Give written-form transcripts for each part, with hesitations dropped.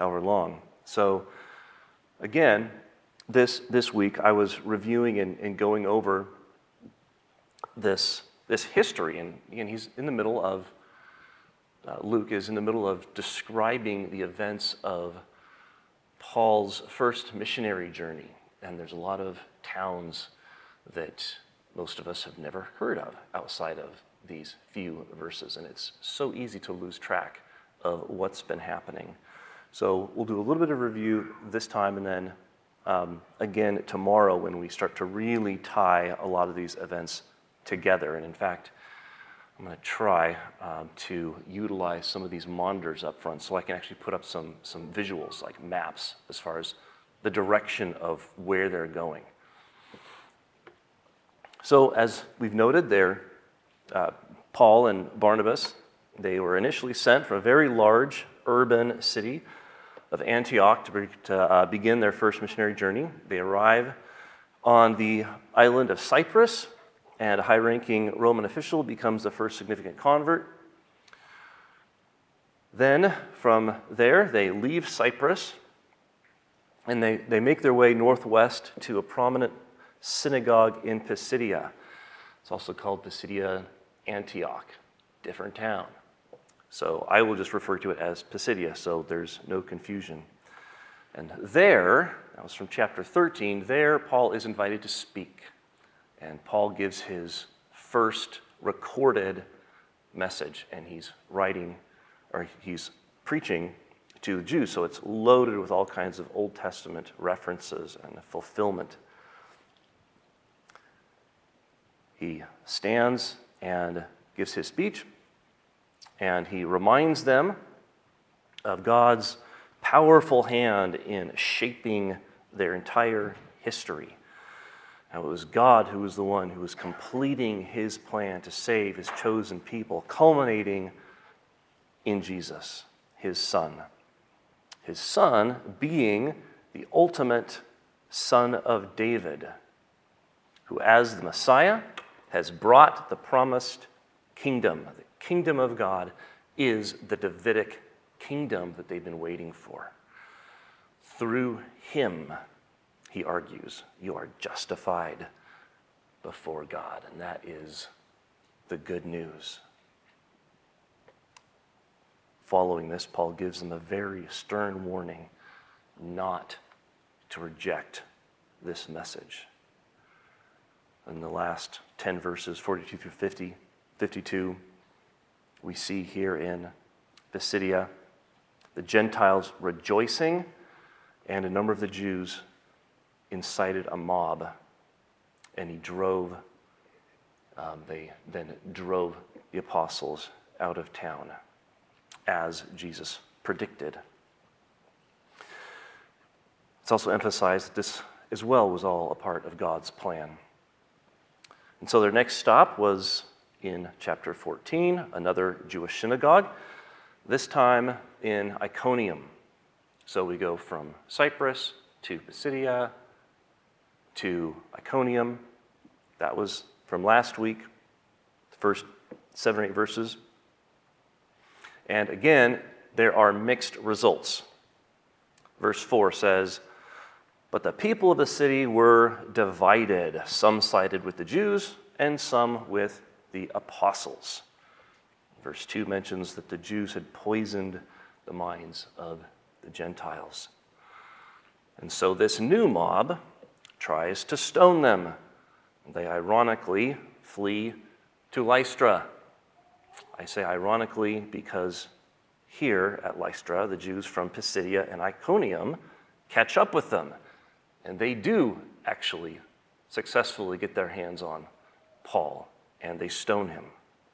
however long. So again, this week I was reviewing and going over this history, and again, he's in the middle of, Luke is in the middle of describing the events of Paul's first missionary journey, and there's a lot of towns that most of us have never heard of outside of these few verses, and it's so easy to lose track of what's been happening. So we'll do a little bit of review this time, and then again tomorrow when we start to really tie a lot of these events together. And in fact, I'm going to try to utilize some of these monitors up front so I can actually put up some visuals, like maps, as far as the direction of where they're going. So as we've noted there, Paul and Barnabas, they were initially sent from a very large urban city of Antioch to begin their first missionary journey. They arrive on the island of Cyprus, and a high-ranking Roman official becomes the first significant convert. Then from there, they leave Cyprus, and they make their way northwest to a prominent synagogue in Pisidia. It's also called Pisidia Antioch, different town. So I will just refer to it as Pisidia, so there's no confusion. And there, that was from chapter 13, there Paul is invited to speak. And Paul gives his first recorded message, and he's preaching to the Jews, so it's loaded with all kinds of Old Testament references and fulfillment. He stands and gives his speech, and he reminds them of God's powerful hand in shaping their entire history. Now, it was God who was the one who was completing his plan to save his chosen people, culminating in Jesus, his Son. His Son being the ultimate Son of David, who as the Messiah has brought the promised kingdom. The kingdom of God is the Davidic kingdom that they've been waiting for. Through him, he argues, you are justified before God, and that is the good news. Following this, Paul gives them a very stern warning not to reject this message. In the last 10 verses, 42 through 52, we see here in Pisidia the Gentiles rejoicing, and a number of the Jews incited a mob, and they then drove the apostles out of town, as Jesus predicted. It's also emphasized that this as well was all a part of God's plan. And so their next stop was in chapter 14, another Jewish synagogue, this time in Iconium. So we go from Cyprus to Pisidia to Iconium. That was from last week, the first 7 or 8 verses. And again, there are mixed results. Verse 4 says, "But the people of the city were divided. Some sided with the Jews and some with the apostles." Verse 2 mentions that the Jews had poisoned the minds of the Gentiles. And so this new mob tries to stone them. They ironically flee to Lystra. I say ironically because here at Lystra, the Jews from Pisidia and Iconium catch up with them. And they do actually successfully get their hands on Paul, and they stone him.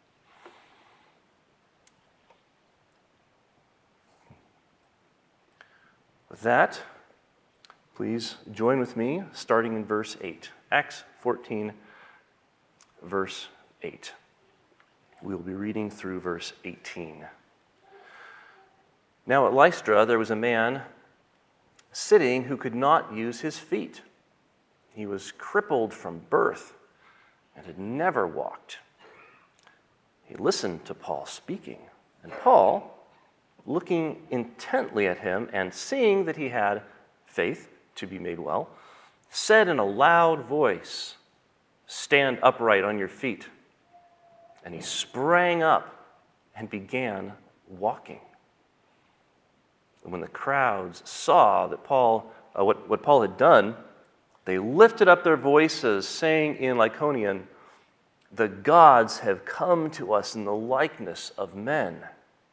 With that, please join with me, starting in verse 8. Acts 14, verse 8. We'll be reading through verse 18. "Now at Lystra there was a man sitting who could not use his feet. He was crippled from birth and had never walked. He listened to Paul speaking, and Paul, looking intently at him and seeing that he had faith to be made well, said in a loud voice, "Stand upright on your feet." And he sprang up and began walking. And when the crowds saw that what Paul had done, they lifted up their voices, saying in Lycaonian, "The gods have come to us in the likeness of men."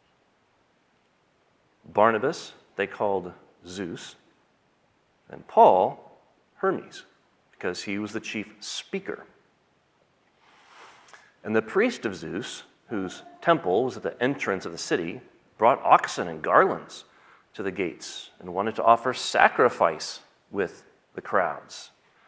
Barnabas they called Zeus, and Paul Hermes, because he was the chief speaker. And the priest of Zeus, whose temple was at the entrance of the city, brought oxen and garlands to the gates and wanted to offer sacrifice with the crowds.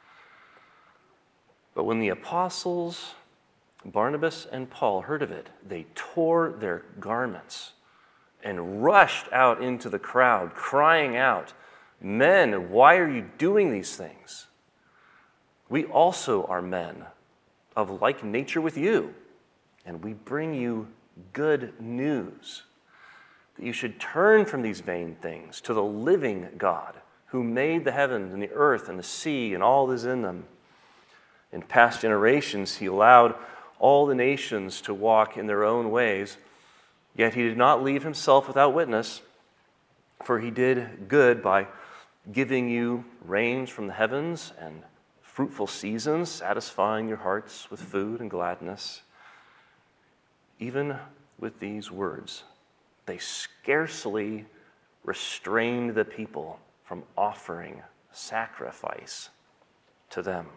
But when the apostles, Barnabas and Paul, heard of it, they tore their garments and rushed out into the crowd, crying out, "Men, why are you doing these things? We also are men of like nature with you, and we bring you good news, that you should turn from these vain things to the living God, who made the heavens and the earth and the sea and all that is in them. In past generations, he allowed all the nations to walk in their own ways, yet he did not leave himself without witness, for he did good by giving you rains from the heavens and fruitful seasons, satisfying your hearts with food and gladness." Even with these words, they scarcely restrained the people from offering sacrifice to them.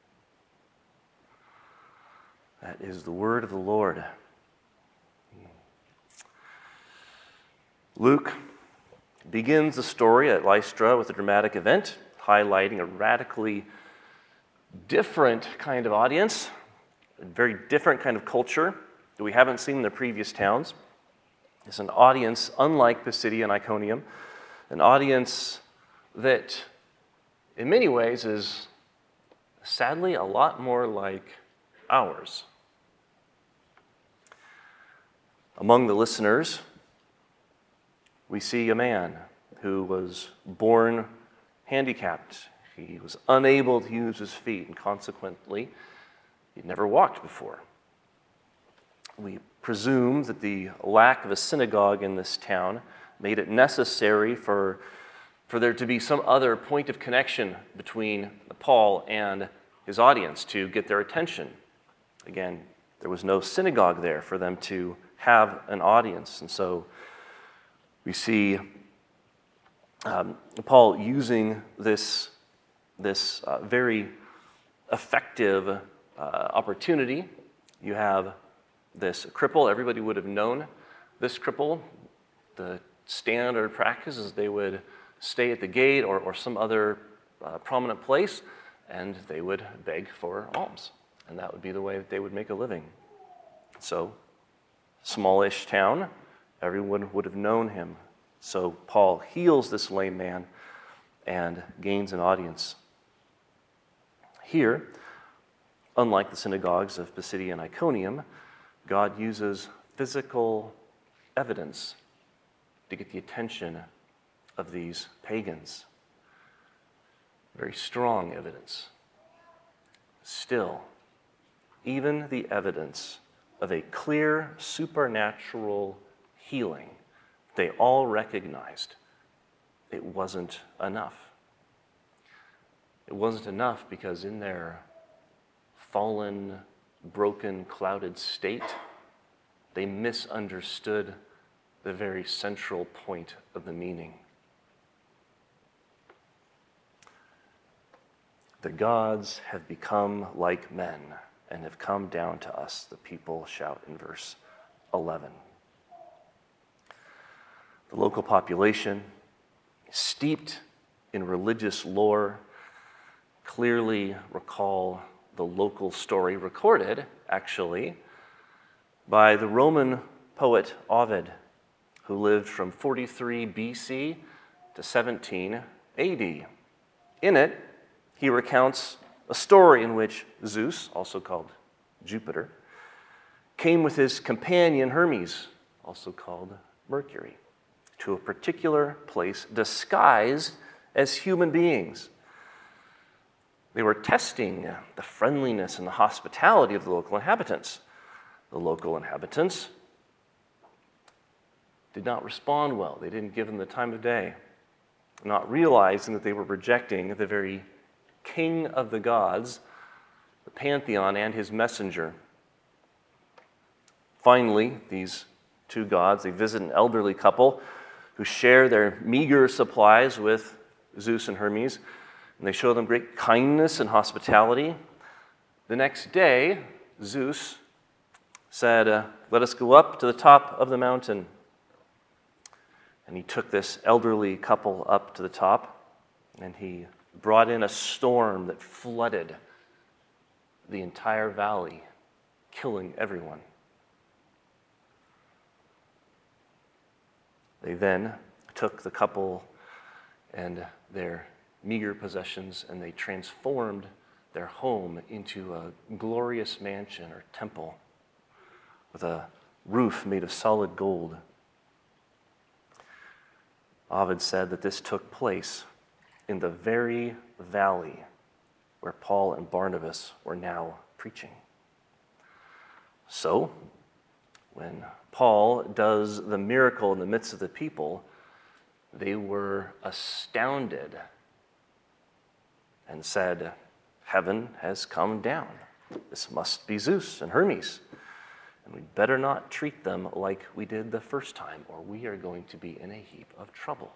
That is the word of the Lord. Luke begins the story at Lystra with a dramatic event, highlighting a radically different kind of audience, a very different kind of culture that we haven't seen in the previous towns. It's an audience unlike Pisidian and Iconium, an audience that in many ways is sadly a lot more like ours. Among the listeners, we see a man who was born handicapped. He was unable to use his feet, and consequently, he'd never walked before. We presume that the lack of a synagogue in this town made it necessary for there to be some other point of connection between Paul and his audience to get their attention. Again, there was no synagogue there for them to have an audience, and so we see Paul using this very effective opportunity. You have this cripple. Everybody would have known this cripple. The standard practice is they would stay at the gate or some other prominent place, and they would beg for alms. And that would be the way that they would make a living. So, smallish town, everyone would have known him. So Paul heals this lame man and gains an audience. Here, unlike the synagogues of Pisidia and Iconium, God uses physical evidence to get the attention of these pagans. Very strong evidence. Still, even the evidence of a clear supernatural healing, they all recognized it wasn't enough. It wasn't enough because in their fallen, broken, clouded state, they misunderstood the very central point of the meaning. The gods have become like men and have come down to us, the people shout in verse 11. The local population, steeped in religious lore, clearly recall the local story recorded, actually, by the Roman poet Ovid, who lived from 43 BC to 17 AD. In it, he recounts a story in which Zeus, also called Jupiter, came with his companion Hermes, also called Mercury. to a particular place disguised as human beings. They were testing the friendliness and the hospitality of the local inhabitants. The local inhabitants did not respond well. They didn't give them the time of day, not realizing that they were rejecting the very king of the gods, the pantheon, and his messenger. Finally, these two gods, they visit an elderly couple who share their meager supplies with Zeus and Hermes, and they show them great kindness and hospitality. The next day, Zeus said, let us go up to the top of the mountain. And he took this elderly couple up to the top, and he brought in a storm that flooded the entire valley, killing everyone. They then took the couple and their meager possessions, and they transformed their home into a glorious mansion or temple with a roof made of solid gold. Ovid said that this took place in the very valley where Paul and Barnabas were now preaching. So, when Paul does the miracle in the midst of the people, they were astounded and said, heaven has come down. This must be Zeus and Hermes. And we better not treat them like we did the first time, or we are going to be in a heap of trouble.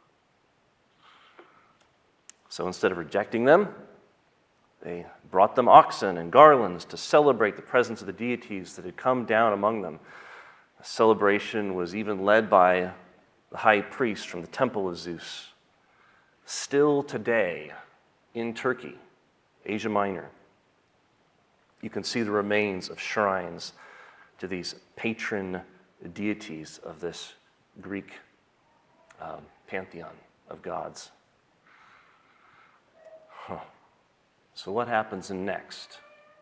So instead of rejecting them, they brought them oxen and garlands to celebrate the presence of the deities that had come down among them. The celebration was even led by the high priest from the temple of Zeus. Still today, in Turkey, Asia Minor, you can see the remains of shrines to these patron deities of this Greek pantheon of gods. So what happens next?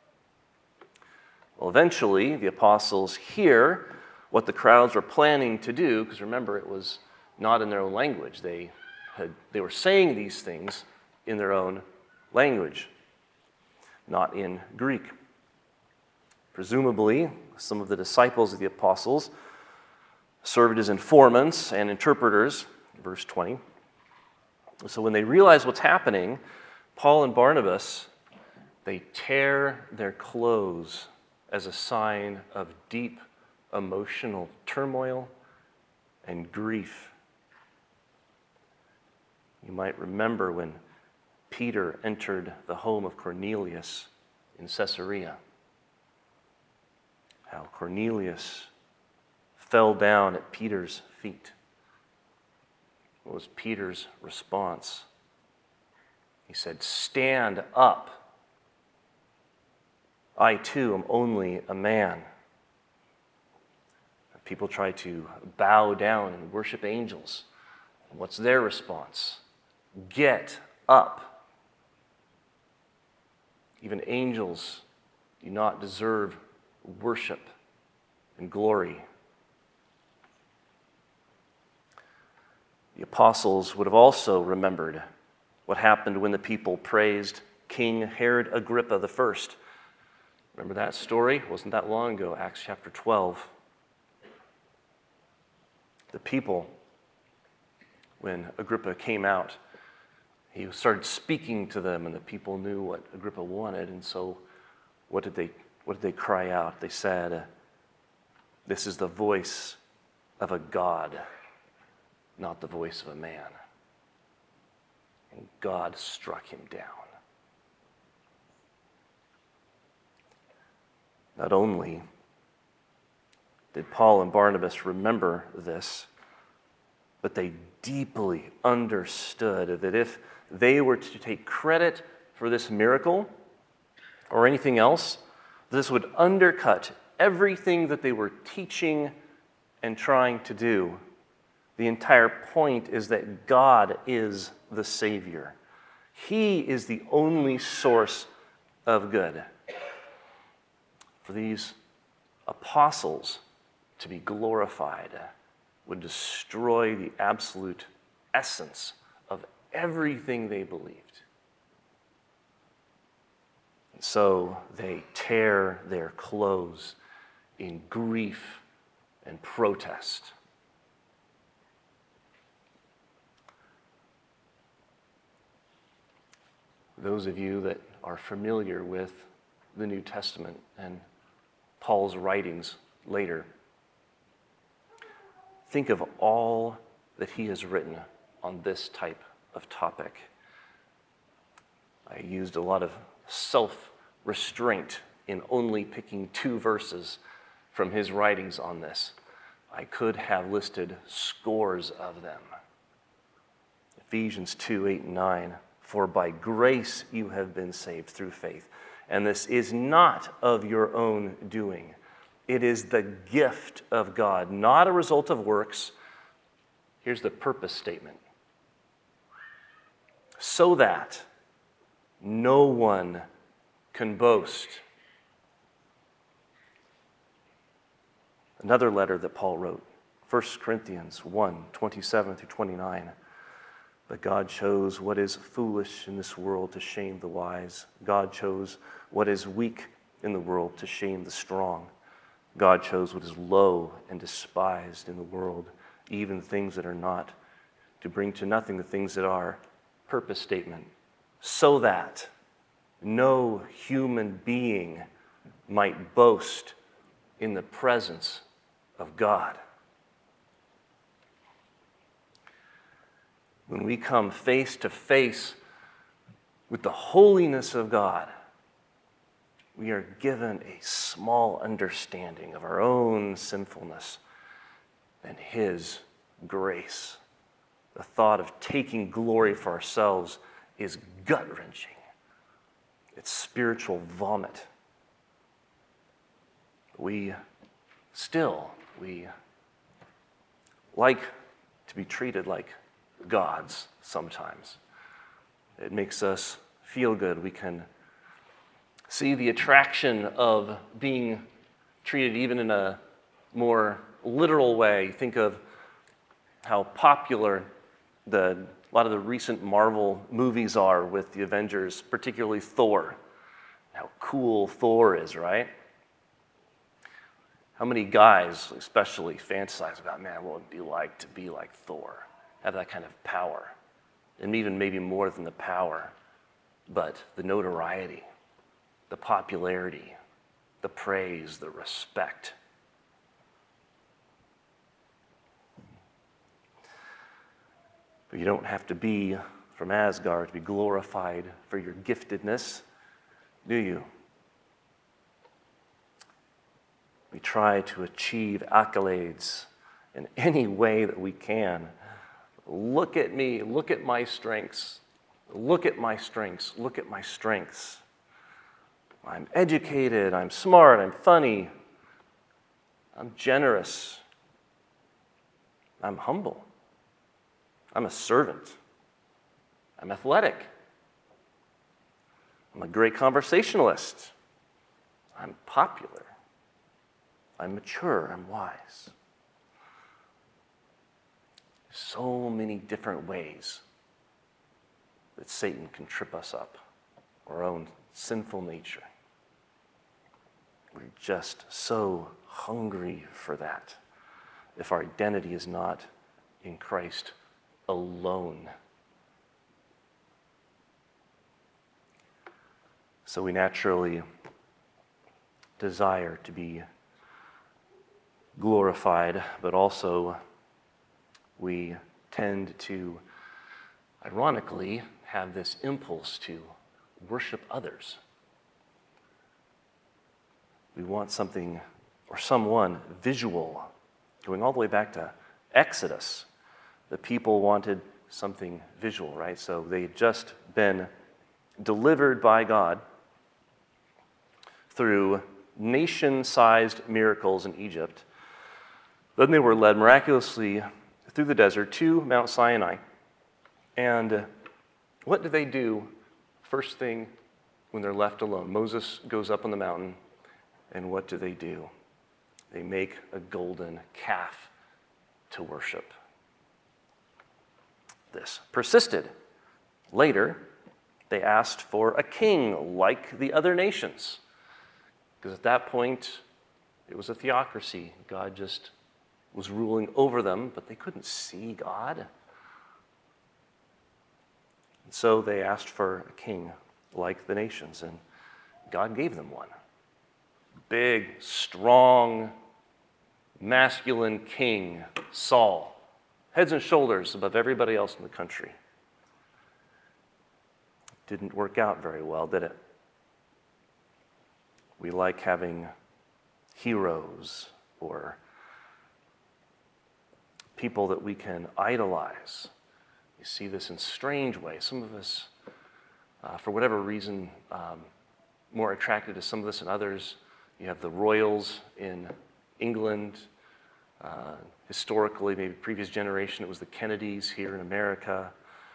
Well, eventually, the apostles hear what the crowds were planning to do, because remember, it was not in their own language. They were saying these things in their own language, not in Greek. Presumably, some of the disciples of the apostles served as informants and interpreters, verse 20. So when they realize what's happening, Paul and Barnabas, they tear their clothes as a sign of deep emotional turmoil and grief. You might remember when Peter entered the home of Cornelius in Caesarea, how Cornelius fell down at Peter's feet. What was Peter's response? He said, "Stand up. I too am only a man." People try to bow down and worship angels. What's their response? Get up. Even angels do not deserve worship and glory. The apostles would have also remembered what happened when the people praised King Herod Agrippa I. Remember that story? It wasn't that long ago, Acts chapter 12. The people, when Agrippa came out, he started speaking to them, and the people knew what Agrippa wanted, and so what did they cry out? They said, "This is the voice of a God, not the voice of a man." And God struck him down. Not only did Paul and Barnabas remember this, but they deeply understood that if they were to take credit for this miracle or anything else, this would undercut everything that they were teaching and trying to do. The entire point is that God is the Savior. He is the only source of good. For these apostles to be glorified, would destroy the absolute essence of everything they believed. And so they tear their clothes in grief and protest. Those of you that are familiar with the New Testament and Paul's writings later, think of all that he has written on this type of topic. I used a lot of self-restraint in only picking 2 verses from his writings on this. I could have listed scores of them. Ephesians 2:8 and 9. For by grace you have been saved through faith. And this is not of your own doing. It is the gift of God, not a result of works. Here's the purpose statement. So that no one can boast. Another letter that Paul wrote, 1 Corinthians 1:27-29. But God chose what is foolish in this world to shame the wise. God chose what is weak in the world to shame the strong. God chose what is low and despised in the world, even things that are not, to bring to nothing the things that are. Purpose statement. So that no human being might boast in the presence of God. When we come face to face with the holiness of God, we are given a small understanding of our own sinfulness and His grace. The thought of taking glory for ourselves is gut-wrenching. It's spiritual vomit. We like to be treated like gods sometimes. It makes us feel good. We can see the attraction of being treated even in a more literal way. Think of how popular a lot of the recent Marvel movies are with the Avengers, particularly Thor. How cool Thor is, right? How many guys especially fantasize about, man, what would it be like to be like Thor? Have that kind of power. And even maybe more than the power, but the notoriety, the popularity, the praise, the respect. But you don't have to be from Asgard to be glorified for your giftedness, do you? We try to achieve accolades in any way that we can. Look at me, look at my strengths, look at my strengths, look at my strengths. I'm educated, I'm smart, I'm funny, I'm generous, I'm humble, I'm a servant, I'm athletic, I'm a great conversationalist, I'm popular, I'm mature, I'm wise. So many different ways that Satan can trip us up, our own sinful nature. We're just so hungry for that if our identity is not in Christ alone. So we naturally desire to be glorified, but also we tend to, ironically, have this impulse to worship others. We want something or someone visual. Going all the way back to Exodus, the people wanted something visual, right? So they had just been delivered by God through nation-sized miracles in Egypt. Then they were led miraculously through the desert to Mount Sinai. And what do they do first thing when they're left alone? Moses goes up on the mountain, and what do? They make a golden calf to worship. This persisted. Later, they asked for a king like the other nations, because at that point, it was a theocracy. God just was ruling over them, but they couldn't see God. And so they asked for a king like the nations, and God gave them one. Big, strong, masculine king, Saul, heads and shoulders above everybody else in the country. Didn't work out very well, did it? We like having heroes or people that we can idolize. You see this in strange ways. Some of us, for whatever reason, more attracted to some of this than others. You have the royals in England. Historically, maybe previous generation, it was the Kennedys here in America.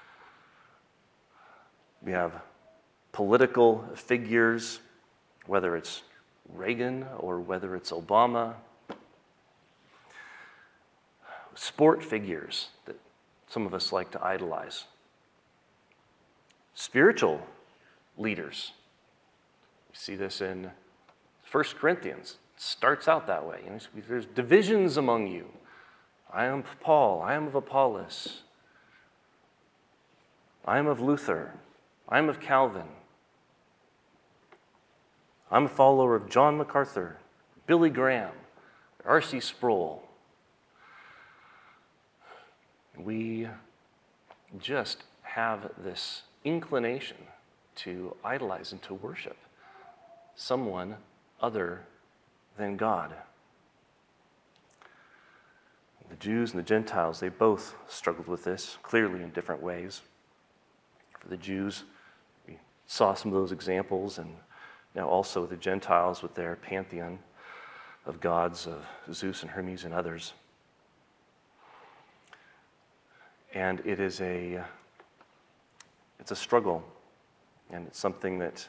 We have political figures, whether it's Reagan or whether it's Obama. Sport figures that some of us like to idolize. Spiritual leaders. You see this in 1 Corinthians. It starts out that way. There's divisions among you. I am of Paul. I am of Apollos. I am of Luther. I am of Calvin. I'm a follower of John MacArthur, Billy Graham, R.C. Sproul. We just have this inclination to idolize and to worship someone other than God. The Jews and the Gentiles, they both struggled with this, clearly in different ways. For the Jews, we saw some of those examples, and now also the Gentiles with their pantheon of gods, of Zeus and Hermes and others. And it's a struggle, and it's something that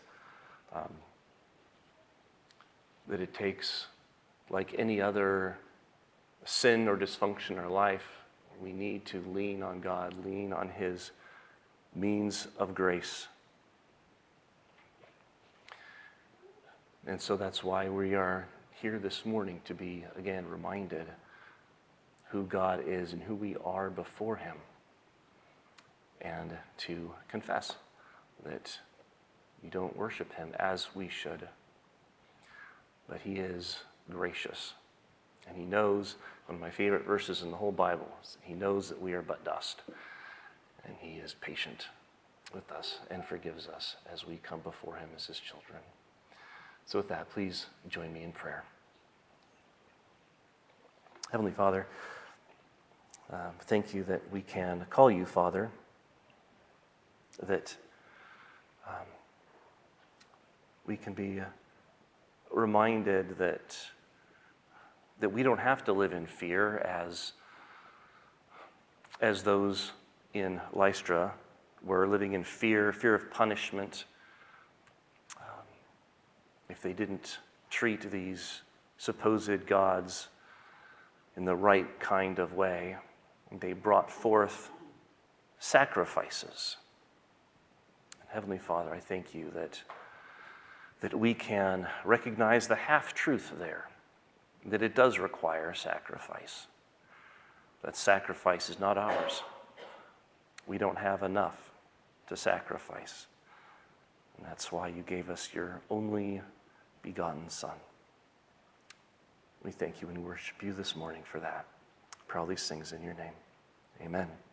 it takes, like any other sin or dysfunction in our life, we need to lean on God, lean on His means of grace. And so that's why we are here this morning, to be, again, reminded who God is and who we are before Him, and to confess that we don't worship Him as we should. But He is gracious, and He knows, one of my favorite verses in the whole Bible, He knows that we are but dust, and He is patient with us and forgives us as we come before Him as His children. So with that, please join me in prayer. Heavenly Father, thank You that we can call You Father, that we can be reminded that we don't have to live in fear as those in Lystra were living in fear of punishment, if they didn't treat these supposed gods in the right kind of way. They brought forth sacrifices. Heavenly Father, I thank You that we can recognize the half-truth there, that it does require sacrifice. That sacrifice is not ours. We don't have enough to sacrifice. And that's why You gave us Your only begotten Son. We thank You and worship You this morning for that. I pray all these things in Your name. Amen.